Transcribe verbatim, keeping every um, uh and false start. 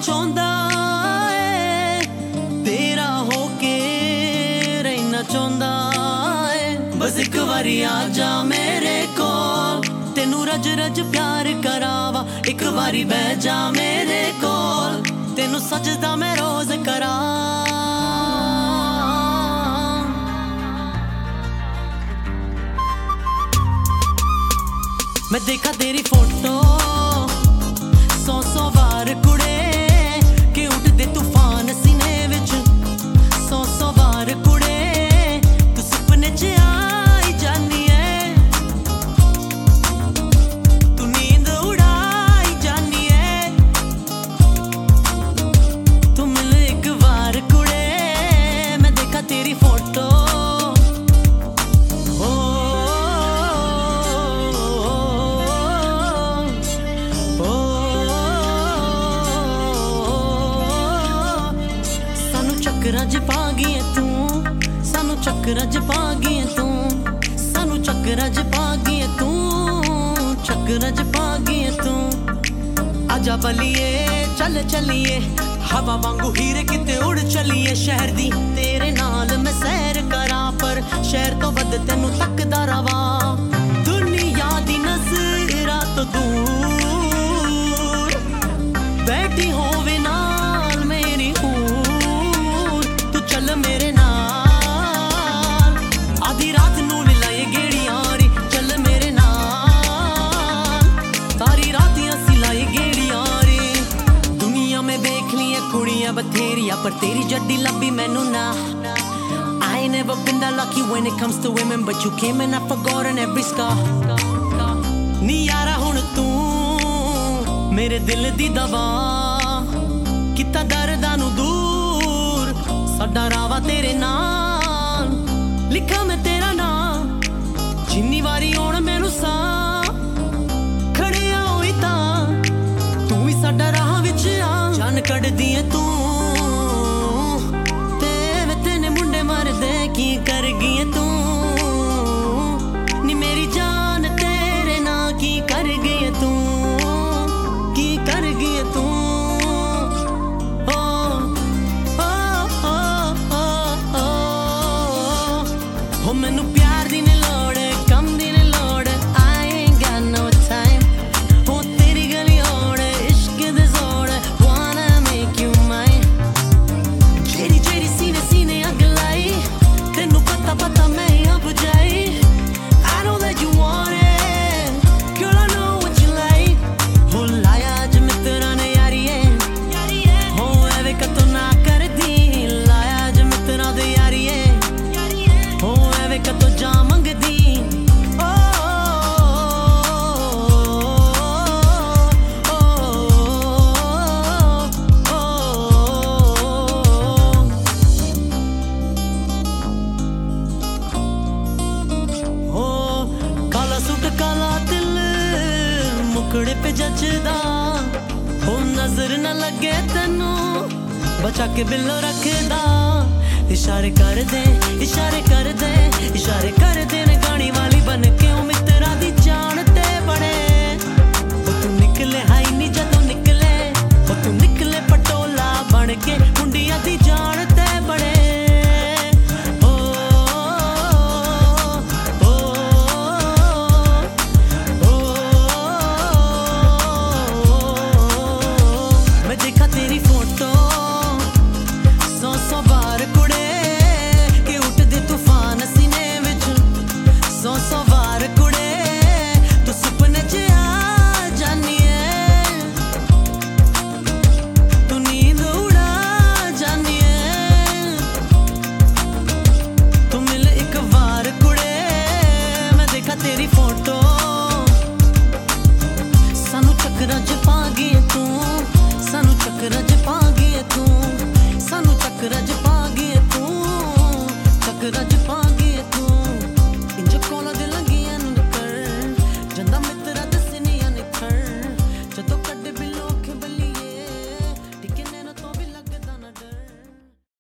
चाहुंदा है, तेरा होके रहना चाहुंदा है। बस एक बारी आ जा मेरे कोल, तेनू रज रज प्यार करावा। एक बारी बह जा मेरे कोल, तेनू सजदा मैं रोज करा। मैं देखा तेरी फोटो सौ सौ बार कुड़े के उठदे तूफान सीने विच। सौ सौ बार कुड़े तू सुपने च आई जानी है, तू नींद उड़ाई जानी है। तू मिल एक बार कुड़े, मैं देखा तेरी फोटो। चक्करां च पा गई है तू, सानू चक्करां च पा गई है तू, सानू चक्करां च पा गई है तू, चक्करां च पा गई है तू। आजा बलिए चल चलिए, हवा वांगू हीरे किते उड़ चलिए। शहर दी तेरे नाल मैं सैर करा, पर शहर तो वध तेनू तकदा रवा। दुनिया दी नज़रां तो दूर बैठी होवे नाल मेरी मेरे नाल। आधी रात नू लाए गेड़ियां रे, चल मेरे नाल। सारी रात असी लाए गेड़ियां रे। दुनिया में देख ली कुड़ियां बथेरिया, पर तेरी जड्डी लभी मैनू ना। I ain't never been that lucky when it comes to women, but you came and I've forgotten every scar. नी यारा हुण तू मेरे दिल दी दवा, किता दर्दां नू दूर साडा रावा तेरे नाल। लिखा मैं तेरा नाम जिन्नी वारी आउण मैनू सा, खड़िया होई तां तू ही साडा राह विच आ। जान कढदी ऐ तू ते वे तेने मुंडे मरदे की कर गई ऐ तू। नी मेरी जान तेरे ना की कर गई ऐ तू, की कर गई ऐ तू। हो मैनू प्यार दी नहीं लोड़, कम दी नहीं लोड़। I ain't got no time, हो तेरी गली ओड़, इश्क दे जोड़। Wanna make you mine, जेरी जेरी सीने सीने अग लाई, तेनू पता पता मैं ही अब जाई। I know that you want it, girl I know what you like। हो लाया अज मित्रा ने यारिये, हो एवे कतो ना कर दी। लाया अज मित्रा दे यारिये, हो एवे कतो जा मंगदी। ओ, ओ, ओ, ओ, काला सूट काला दिल मुकड़े पे जचदा। हो नजर न लगे तेनू बचा के बिल्लो रखदा। इशारे कर दे इशारे कर दे इशारे कर दे ने गानी वाली बन के ओ मित्रा दी जान ते बड़े। ओ तू निकले हाई नी जदों निकले, ओ तू निकले पटोला बन के मुंडिया दी जान ते बड़े। ओ, ओ, ओ, मैं देखा तेरी फोटो सौ सौ बार कुड़े के उठदे तूफान सीने विच। सौ सौ बार कुड़े तू सुपने च आ जानी है, तू नींद उड़ा जानी है। तू मिल एक बार कुड़े, मैं देखा तेरी फोटो। सानू चक्करां च पा गई तू, सानू चक्करां